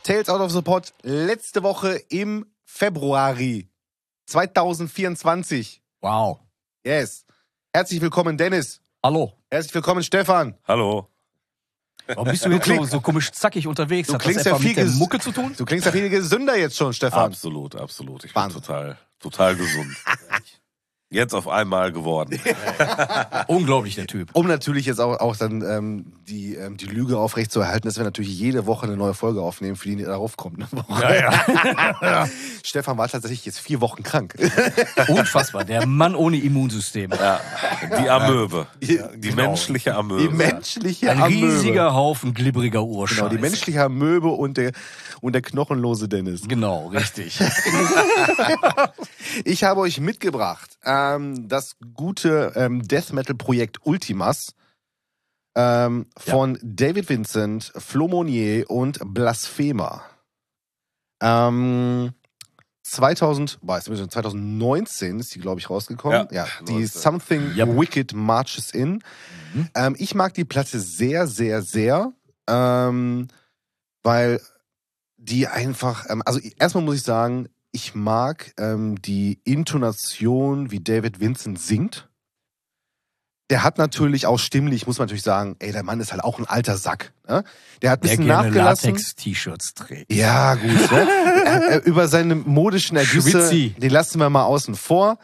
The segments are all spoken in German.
Tales Out of the Pod, letzte Woche im Februar 2024. Wow. Yes. Herzlich willkommen, Dennis. Hallo. Herzlich willkommen, Stefan. Hallo. Warum bist du jetzt so komisch zackig unterwegs? Hat das etwa mit der Mucke zu tun? Du klingst ja viel gesünder jetzt schon, Stefan. Absolut. Ich bin total gesund. Jetzt auf einmal geworden. Unglaublich, der Typ. Um natürlich jetzt auch dann die Lüge aufrechtzuerhalten, dass wir natürlich jede Woche eine neue Folge aufnehmen, für die darauf kommt. Ne? Ja. Stefan war tatsächlich jetzt 4 Wochen krank. Unfassbar. Der Mann ohne Immunsystem. Ja, die Amöbe. Die Genau. menschliche Amöbe. Die menschliche Ein Amöbe. riesiger Haufen glibberiger Urscheiß. Genau, die menschliche Amöbe und der knochenlose Dennis. Genau, richtig. Ich habe euch mitgebracht das gute Death Metal Projekt Ultimas von David Vincent, Flo Monnier und Blasphema. 2019 ist die, glaube ich, rausgekommen. Ja, die Something Wicked Marches In. Ich mag die Platte sehr, sehr, sehr, weil die einfach, also erstmal muss ich sagen, ich mag die Intonation, wie David Vincent singt. Der hat natürlich auch stimmlich, muss man natürlich sagen, der Mann ist halt auch ein alter Sack. Ne? Der hat ein bisschen nachgelassen. Latex-T-Shirts trägt. Ja, gut. Ne? Über seine modischen Ergüsse, Schwitzi. den lassen wir mal außen vor.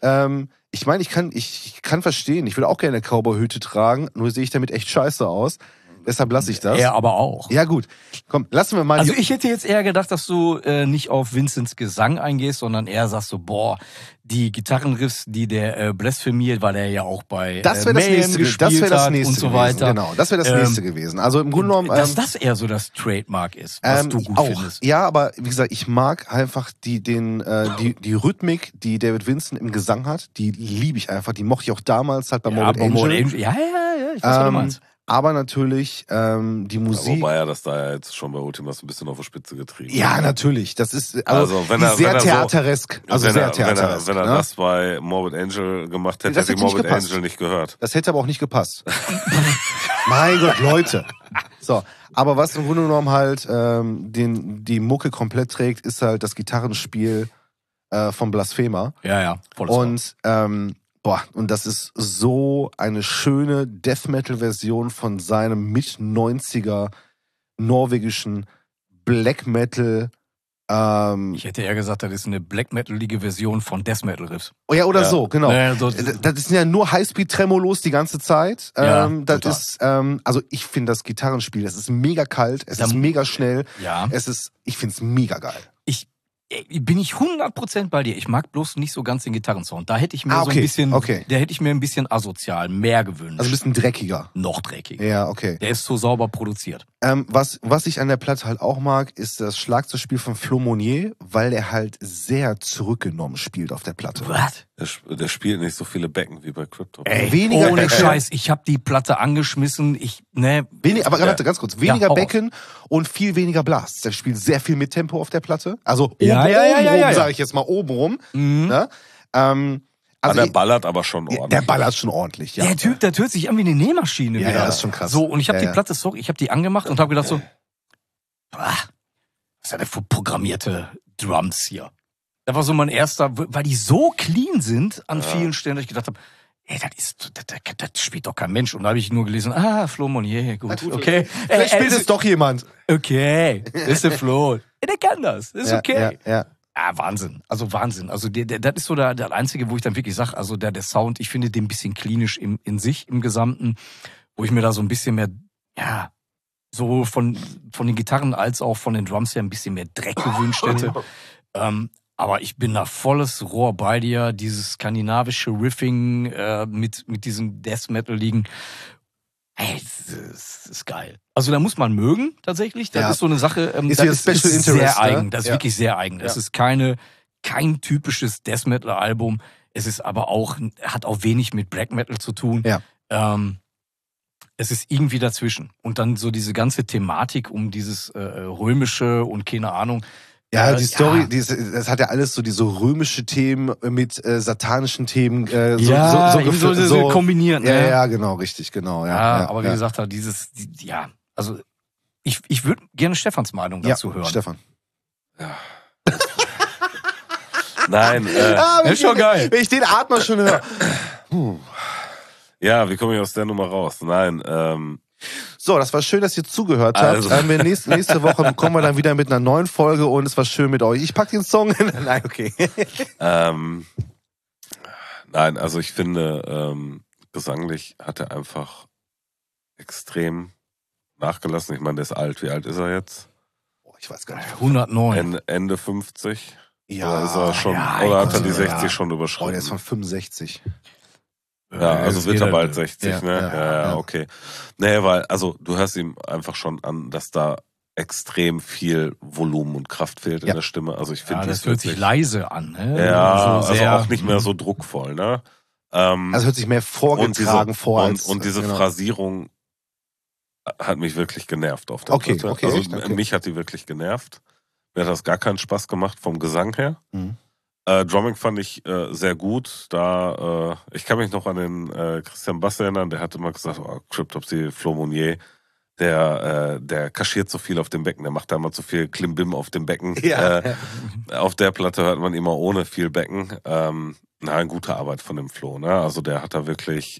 Ich meine, ich kann verstehen, ich will auch gerne eine Cowboy-Hüte tragen, nur sehe ich damit echt scheiße aus. Deshalb lasse ich das. Er aber auch. Ja, gut. Komm, lassen wir mal. Also ich hätte jetzt eher gedacht, dass du nicht auf Vincents Gesang eingehst, sondern eher sagst so, die Gitarrenriffs, die der blasphemiert, weil er ja auch bei Mayhem gespielt hat und so weiter. Genau, das wäre das nächste gewesen. Also im Grunde genommen... dass das eher so das Trademark ist, was du gut findest. Ja, aber wie gesagt, ich mag einfach die Rhythmik, die David Vincent im Gesang hat, die liebe ich einfach. Die mochte ich auch damals halt bei Morbid Angel. Ja, ich weiß, was du meinst. Aber natürlich die Musik. Wobei er das da ja jetzt schon bei Ultimas ein bisschen auf die Spitze getrieben hat. Ja, natürlich. Das ist wenn er theateresk. Wenn er das bei Morbid Angel gemacht hätte, hätte Morbid Angel nicht gehört. Das hätte aber auch nicht gepasst. Mein Gott, Leute. So, aber was im Grunde genommen halt die Mucke komplett trägt, ist halt das Gitarrenspiel von Blasphema. Ja, volles und das ist so eine schöne Death-Metal-Version von seinem Mit-90er norwegischen Black Metal. Ich hätte eher gesagt, das ist eine Black Metal-ige Version von Death Metal-Riffs. Oh ja, oder so, genau. Ja, das sind ja nur Highspeed-Tremolos die ganze Zeit. Das ist, also ich finde das Gitarrenspiel, das ist mega kalt, es ist mega schnell. Ja. Ich finde es mega geil. Bin ich 100% bei dir. Ich mag bloß nicht so ganz den Gitarrensound. Da hätte ich mir der hätte ich mir ein bisschen asozial mehr gewünscht. Also ein bisschen dreckiger. Noch dreckiger. Ja, okay. Der ist so sauber produziert. Was ich an der Platte halt auch mag, ist das Schlagzeugspiel von Flo Monnier, weil er halt sehr zurückgenommen spielt auf der Platte. Was? Der spielt nicht so viele Becken wie bei Crypto. Weniger ohne Becken. Scheiß, ich habe die Platte angeschmissen. Aber ganz kurz, weniger Becken und viel weniger Blasts. Der spielt sehr viel mit Tempo auf der Platte. Also oben sage ich jetzt mal obenrum. Ne? Der ballert aber schon ordentlich. Der ballert schon ordentlich, ja. Der Typ, der hört sich an wie eine Nähmaschine. Ja, das ist schon krass. So, und ich habe die Platte, ich habe die angemacht und habe gedacht so, was ist das denn für programmierte Drums hier? Das war so mein erster, weil die so clean sind an vielen Stellen, dass ich gedacht habe, das spielt doch kein Mensch. Und da habe ich nur gelesen, Flo Monnier, gut, okay. Vielleicht spielt es doch jemand. Okay, das ist der Flo. Der kann das, ist okay. Ja. Wahnsinn. Also das ist so der einzige, wo ich dann wirklich sage, also der Sound, ich finde den ein bisschen klinisch in sich, im Gesamten, wo ich mir da so ein bisschen mehr, so von den Gitarren als auch von den Drums her ein bisschen mehr Dreck gewünscht hätte. Aber ich bin da volles Rohr bei dir, dieses skandinavische Riffing mit diesem Death Metal liegen. Das ist geil. Also da muss man mögen, tatsächlich. Das ist so eine Sache, ist das ist Interest, sehr eigen. Ne? Das ist wirklich sehr eigen. Das ist kein typisches Death Metal Album. Es ist aber auch, hat auch wenig mit Black Metal zu tun. Ja. Es ist irgendwie dazwischen. Und dann so diese ganze Thematik um dieses römische und keine Ahnung. Ja, die Story, das hat ja alles so diese römische Themen mit satanischen Themen so kombiniert. Ja, genau, richtig, genau. Ja, aber wie gesagt, also Ich würde gerne Stefans Meinung dazu hören. Stefan. Ja. Nein, ist schon geil. Wenn ich den Atmer schon höre. Ja, wie komme ich aus der Nummer raus? Nein, So, das war schön, dass ihr zugehört habt. Also. Nächste Woche kommen wir dann wieder mit einer neuen Folge und es war schön mit euch. Ich pack den Song hin. Nein, okay. Nein, also ich finde, gesanglich hat er einfach extrem nachgelassen. Ich meine, der ist alt. Wie alt ist er jetzt? Ich weiß gar nicht. 109. Ende 50? Ja. Oder ist er schon, ja, oder hat er die ja. 60 schon Oh, überschritten? der ist von 65. Ja, also das wird geht er bald halt. 60, Ja, ne? ja, Ja, okay. Nee, weil, also du hörst ihm einfach schon an, dass da extrem viel Volumen und Kraft fehlt in der Stimme. Also ich finde, Ja, das hört sich leise an. Ne? Ja, so also sehr, auch nicht mehr so druckvoll, ne? Also hört sich mehr vorgetragen vor als... und diese genau. Phrasierung hat mich wirklich genervt auf der Okay, Platte. okay, Also echt? Okay. mich hat die wirklich genervt. Mir hat das gar keinen Spaß gemacht vom Gesang her. Mhm. Drumming fand ich sehr gut. Da ich kann mich noch an den Christian Bass erinnern, der hatte mal gesagt, Cryptopsy, Flo Mounier, der kaschiert so viel auf dem Becken, der macht da immer zu viel Klimbim auf dem Becken. Ja. Auf der Platte hört man immer ohne viel Becken. Eine gute Arbeit von dem Flo, ne? Also der hat da wirklich,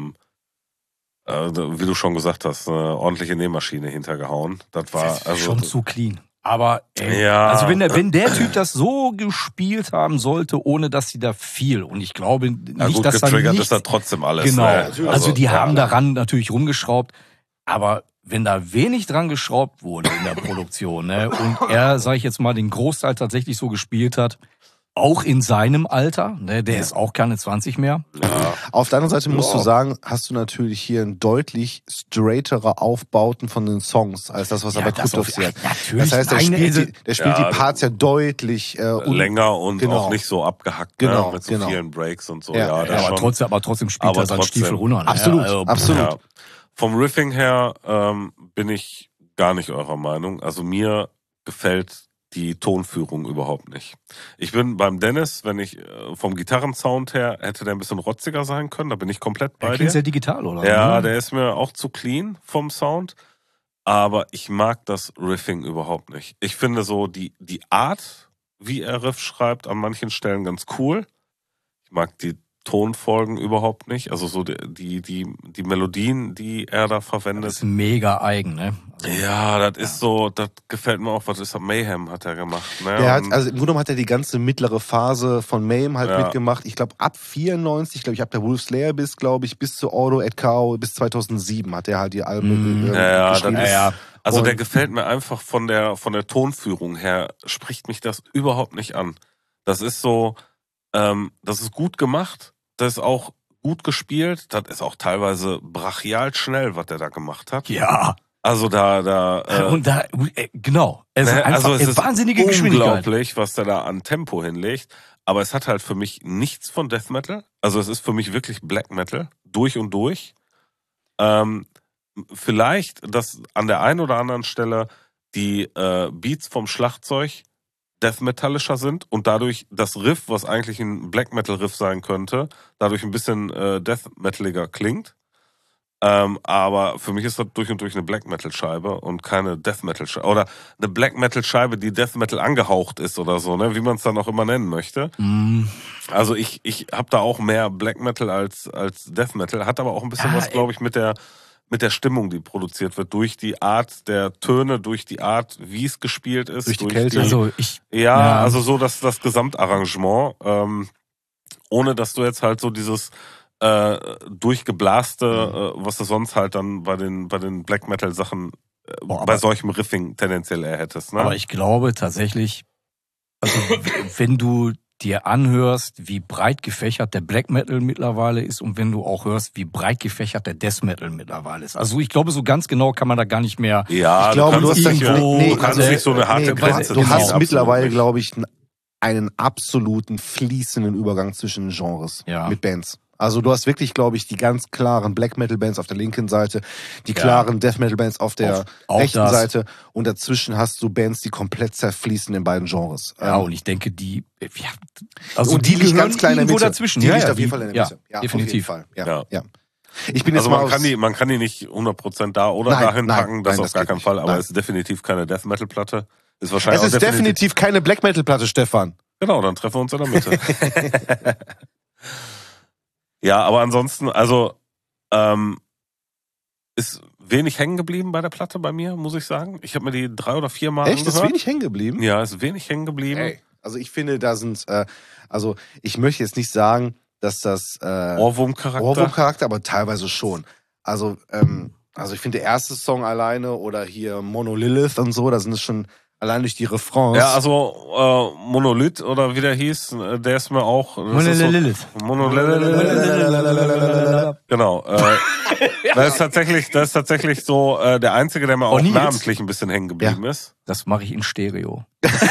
wie du schon gesagt hast, eine ordentliche Nähmaschine hintergehauen. Das war Das ist also schon zu clean. Aber Ja. also wenn der Typ das so gespielt haben sollte, ohne dass sie da viel, und ich glaube ja, nicht, gut, dass da getriggert nicht, ist da trotzdem alles. genau, Ne? also die ja. haben daran natürlich rumgeschraubt, aber wenn da wenig dran geschraubt wurde in der Produktion, ne, und er, sag ich jetzt mal, den Großteil tatsächlich so gespielt hat, auch in seinem Alter, ne, der ist auch keine 20 mehr. Ja. Auf der anderen Seite musst du sagen, hast du natürlich hier ein deutlich straightere Aufbauten von den Songs, als das, was er bei Kryptopsy hat. Natürlich. Das heißt, der spielt die Parts ja deutlich länger und genau. auch nicht so abgehackt, Genau, ne? Mit so genau. vielen Breaks und so. Ja, das aber schon. trotzdem spielt Aber er seinen trotzdem. Stiefel runter. Ne? Absolut, Also, absolut. Ja. Vom Riffing her bin ich gar nicht eurer Meinung. Also mir gefällt die Tonführung überhaupt nicht. Ich bin beim Dennis, wenn ich vom Gitarrensound her, hätte der ein bisschen rotziger sein können, da bin ich komplett bei Er dir. klingt sehr digital, oder? Ja, der ist mir auch zu clean vom Sound. Aber ich mag das Riffing überhaupt nicht. Ich finde so die Art, wie er Riff schreibt, an manchen Stellen ganz cool. Ich mag die Tonfolgen überhaupt nicht. Also so die Melodien, die er da verwendet. Das ist mega eigen, ne? Also, Ja, das ist so, das gefällt mir auch. Was ist das? Mayhem hat er gemacht. Ne? Der hat, also im Grunde genommen hat er die ganze mittlere Phase von Mayhem halt mitgemacht. Ich glaube ab 94, glaube ich, ab der Wolf Slayer bis zu Auto et Chaos bis 2007 hat er halt die Alben geschrieben. Also der gefällt mir einfach von der Tonführung her, spricht mich das überhaupt nicht an. Das ist so, das ist gut gemacht, das ist auch gut gespielt, das ist auch teilweise brachial schnell, was der da gemacht hat. Ja. Also genau. Es ist einfach also es ist wahnsinnige Geschwindigkeit. Unglaublich, was der da an Tempo hinlegt. Aber es hat halt für mich nichts von Death Metal. Also es ist für mich wirklich Black Metal. Durch und durch. Vielleicht, dass an der einen oder anderen Stelle die Beats vom Schlagzeug Death Metallischer sind und dadurch das Riff, was eigentlich ein Black Metal Riff sein könnte, dadurch ein bisschen Death Metaliger klingt. Aber für mich ist das durch und durch eine Black Metal Scheibe und keine Death Metal Scheibe. Oder eine Black Metal Scheibe, die Death Metal angehaucht ist oder so, ne? Wie man es dann auch immer nennen möchte. Also ich habe da auch mehr Black Metal als Death Metal. Hat aber auch ein bisschen was, glaube ich, mit der Stimmung, die produziert wird. Durch die Art der Töne, durch die Art, wie es gespielt ist. Durch die Kälte. Also so das Gesamtarrangement. Ohne dass du jetzt halt so dieses durchgeblaste, was du sonst halt dann bei den Black Metal Sachen bei solchem Riffing tendenziell eher hättest. Ne? Aber ich glaube tatsächlich, also wenn du dir anhörst, wie breit gefächert der Black Metal mittlerweile ist und wenn du auch hörst, wie breit gefächert der Death Metal mittlerweile ist. Also ich glaube, so ganz genau kann man da gar nicht mehr. Ja, ich glaube, du hast nicht so eine harte Grenze. Du hast mittlerweile, glaube ich, einen absoluten fließenden Übergang zwischen Genres mit Bands. Also du hast wirklich, glaube ich, die ganz klaren Black Metal Bands auf der linken Seite, die klaren Death Metal Bands auf der rechten Seite und dazwischen hast du Bands, die komplett zerfließen in beiden Genres. Ja, und ich denke, die liegt ganz klein in der Mitte. dazwischen. Die liegt auf jeden Fall in der Mitte. Ja, definitiv. Auf jeden Fall. Ja. Ich bin jetzt Also mal man kann die nicht 100% da oder Nein, dahin nein, packen, das nein, auf das gar geht keinen nicht. Fall, aber Nein. es ist definitiv keine Death Metal Platte. Ist Es wahrscheinlich ist definitiv keine Black Metal Platte, Stefan. Genau, dann treffen wir uns in der Mitte. Ja, aber ansonsten, also ist wenig hängen geblieben bei der Platte bei mir, muss ich sagen. Ich habe mir die 3 oder 4 Mal Echt? Ist angehört. wenig hängen geblieben? Ja, ist wenig hängen geblieben. Ey. Also ich finde, da sind, also ich möchte jetzt nicht sagen, dass das Ohrwurmcharakter. Aber teilweise schon. Also ich finde der erste Song alleine oder hier Monolith und so, da sind es schon allein durch die Refrains. Ja, also Monolith oder wie der hieß, der ist mir auch. Monolith. Genau. Das ist tatsächlich so der einzige, der mir auch Nils? namentlich ein bisschen hängen geblieben ist. Das mache ich in Stereo.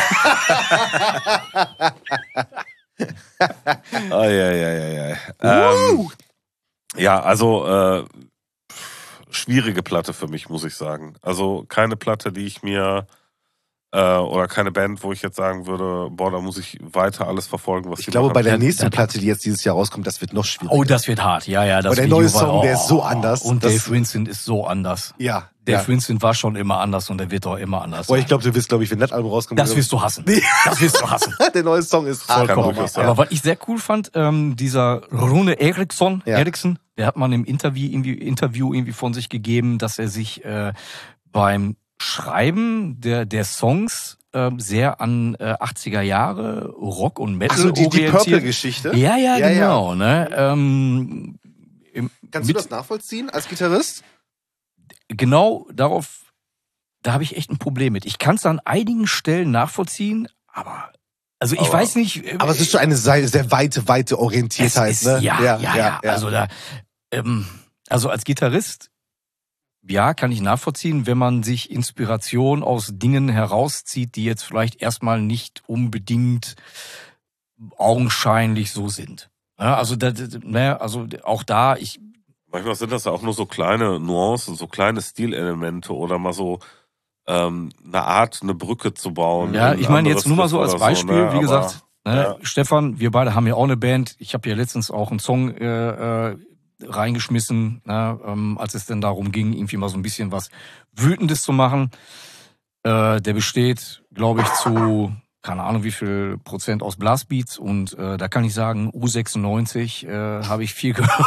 Ja, also schwierige Platte für mich, muss ich sagen. Also keine Platte, die ich mir oder keine Band, wo ich jetzt sagen würde, boah, da muss ich weiter alles verfolgen, was Ich die glaube, machen. bei der nächsten Platte, die jetzt dieses Jahr rauskommt, das wird noch schwieriger. Oh, das wird hart. Ja, ja. Das Aber der Video neue war- Song, der ist so anders. Und Das- Dave Vincent ist so anders. Ja. Dave Vincent war schon immer anders und der wird auch immer anders Boah, sein. ich glaube, du wirst, wenn das Album rauskommt. Das wirst du hassen. Das wirst du hassen. Der neue Song ist Kann hardcore. durchaus sein. Aber was ich sehr cool fand, dieser Rune Eriksson, Ja. der hat man im Interview irgendwie von sich gegeben, dass er sich beim Schreiben der Songs sehr an 80er Jahre Rock und Metal Ach so, die orientiert. Purple-Geschichte? Ja, ja, Ja, genau. Ne? Kannst du das nachvollziehen als Gitarrist? Genau darauf, da habe ich echt ein Problem mit. Ich kann es an einigen Stellen nachvollziehen, aber also ich weiß nicht. Aber es ist schon eine sehr weite Orientiertheit, es ist, ne? Ja. Also also als Gitarrist, ja, kann ich nachvollziehen, wenn man sich Inspiration aus Dingen herauszieht, die jetzt vielleicht erstmal nicht unbedingt augenscheinlich so sind. Ja, also auch da, Manchmal sind das ja auch nur so kleine Nuancen, so kleine Stilelemente oder mal so eine Art, eine Brücke zu bauen. ja, in ich meine jetzt anderes nur mal so Riff als oder Beispiel, ne? wie Aber, gesagt, ne, ja. Stefan, wir beide haben ja auch eine Band. Ich habe ja letztens auch einen Song reingeschmissen, ne, als es denn darum ging, irgendwie mal so ein bisschen was Wütendes zu machen. Der besteht, glaube ich, zu keine Ahnung wie viel Prozent aus Blastbeats und da kann ich sagen, U96 habe ich viel gehört.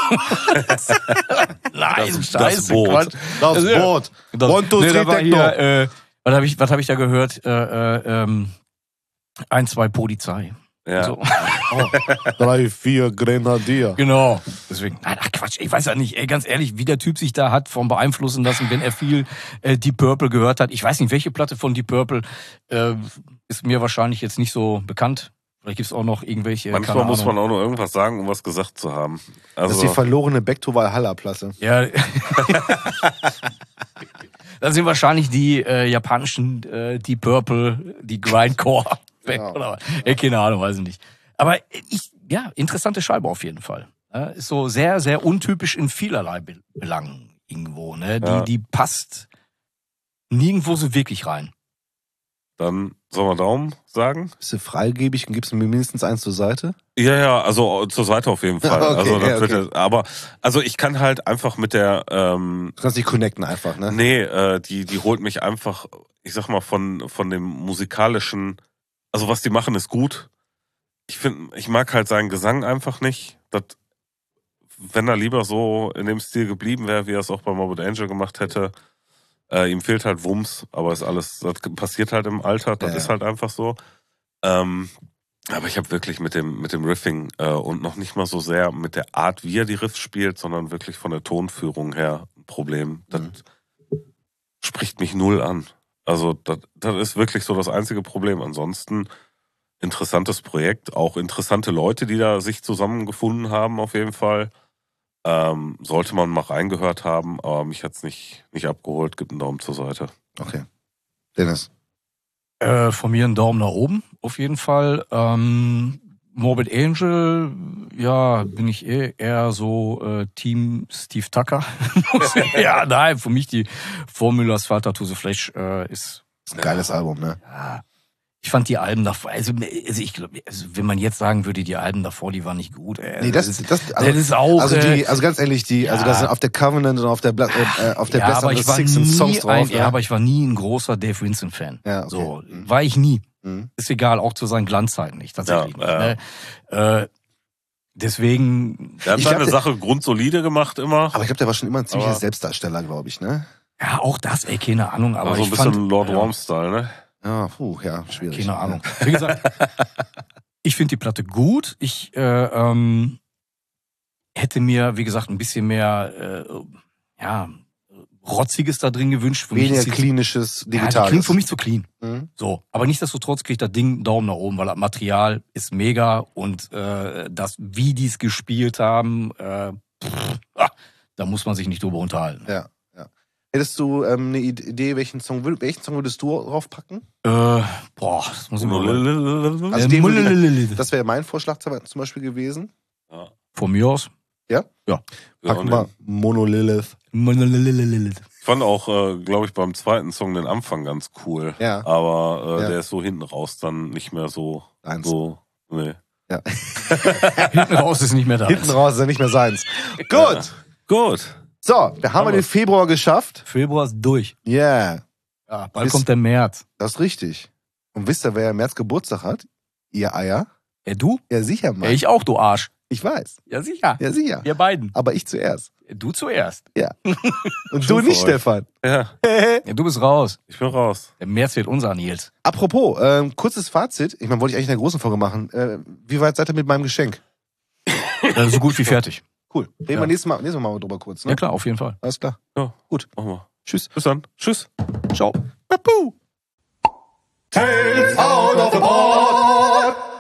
Nein, Das scheiße, Boot. Quatsch. Das Boot. Das, One, two, three, da war techno. hier, was hab ich da gehört? 1, 2 Polizei. Ja. So. 3, 4 Grenadier. Genau. Deswegen, nein, ach Quatsch, ich weiß ja nicht, ey, ganz ehrlich, wie der Typ sich da hat vom beeinflussen lassen, wenn er viel Deep Purple gehört hat. Ich weiß nicht, welche Platte von Deep Purple ist mir wahrscheinlich jetzt nicht so bekannt. Vielleicht gibt's auch noch irgendwelche. Manchmal keine muss Ahnung. man auch nur irgendwas sagen, um was gesagt zu haben. Das Also, ist die verlorene Back to Valhalla-Platte. Ja. Das sind wahrscheinlich die japanischen Deep Purple, die Grindcore. Genau. Oder keine Ahnung, weiß ich nicht. Aber interessante Scheibe auf jeden Fall. Ist so sehr, sehr untypisch in vielerlei Belangen irgendwo. Ne? Ja. Die passt nirgendwo so wirklich rein. dann sollen wir Daumen sagen? Bist du freigebig und gibst mir mindestens eins zur Seite? Ja, also zur Seite auf jeden Fall. Okay, also, das okay. wird, aber also ich kann halt einfach mit der Du kannst dich connecten einfach, ne? Nee, die holt mich einfach, ich sag mal, von dem musikalischen, also was die machen, ist gut. Ich mag halt seinen Gesang einfach nicht. Wenn er lieber so in dem Stil geblieben wäre, wie er es auch bei Morbid Angel gemacht hätte, ihm fehlt halt Wumms, aber ist alles, das passiert halt im Alter, das ist halt einfach so. Aber ich habe wirklich mit dem Riffing und noch nicht mal so sehr mit der Art, wie er die Riffs spielt, sondern wirklich von der Tonführung her ein Problem. Das spricht mich null an. Also das ist wirklich so das einzige Problem. Ansonsten interessantes Projekt, auch interessante Leute, die da sich zusammengefunden haben auf jeden Fall. Sollte man mal reingehört haben, aber mich hat's nicht abgeholt. Gibt einen Daumen zur Seite. Okay. Dennis. Von mir einen Daumen nach oben, auf jeden Fall. Morbid Angel, ja, bin ich eher so Team Steve Tucker. Ja, nein, für mich die Formula Asphalt to the Flash ist Ist ein geiles Album, ne? ja, Ich fand die Alben davor, ich glaube, wenn man jetzt sagen würde, die Alben davor, die waren nicht gut. Nee, das ist auch. Also ganz ehrlich, also das sind auf der Covenant und auf der Best of the Six und Songs drauf. Ja, aber ich war nie ein großer Dave Vincent-Fan. Ja, okay. So, war ich nie. Ist egal, auch zu seinen Glanzzeiten nicht, tatsächlich nicht. Ne? Deswegen. Der hat seine Sache grundsolide gemacht immer. Aber ich glaube, der war schon immer ein ziemlicher Selbstdarsteller, glaube ich, ne? Ja, auch das, keine Ahnung. Aber so ein bisschen Lord Worm-Style, ne? Ja, schwierig. Keine Ahnung. Wie gesagt, ich finde die Platte gut. Ich hätte mir, wie gesagt, ein bisschen mehr Rotziges da drin gewünscht. Für weniger mich klinisches, digitales. Ja, die klingt für mich zu clean. So, aber nichtsdestotrotz kriegt das Ding einen Daumen nach oben, weil das Material ist mega und das, wie die es gespielt haben, da muss man sich nicht drüber unterhalten. Ja. Hättest du eine Idee, welchen Song würdest du draufpacken? Das muss ich mal. Also das wäre mein Vorschlag zum Beispiel gewesen. Ja. Von mir aus? Ja? Ja. Packen wir Monolilith. Ich fand auch, glaube ich, beim zweiten Song den Anfang ganz cool. Ja. Aber der ist so hinten raus dann nicht mehr so. Nee. Ja. Hinten raus ist nicht mehr da. Hinten raus ist ja nicht mehr seins. Gut. So, wir haben den Februar geschafft. Februar ist durch. Yeah. Ja, bald kommt der März. Das ist richtig. Und wisst ihr, wer im März Geburtstag hat? Ihr Eier? Ja, du? Ja, sicher, Mann. Ja, ich auch, du Arsch. Ich weiß. Ja, sicher. Ja, sicher. Wir beiden. Aber ich zuerst. Du zuerst. Ja. Und du nicht, Stefan. Ja. Ja, du bist raus. Ich bin raus. Der März wird unser, Nils. Apropos, kurzes Fazit. Ich meine, wollte ich eigentlich in der großen Folge machen. Wie weit seid ihr mit meinem Geschenk? So gut wie fertig. Cool. Reden wir nächstes Mal drüber kurz, ne? Ja klar, auf jeden Fall. Alles klar. Ja, gut. Machen wir. Tschüss. Bis dann. Tschüss. Ciao. Babu. Tales out of the pod.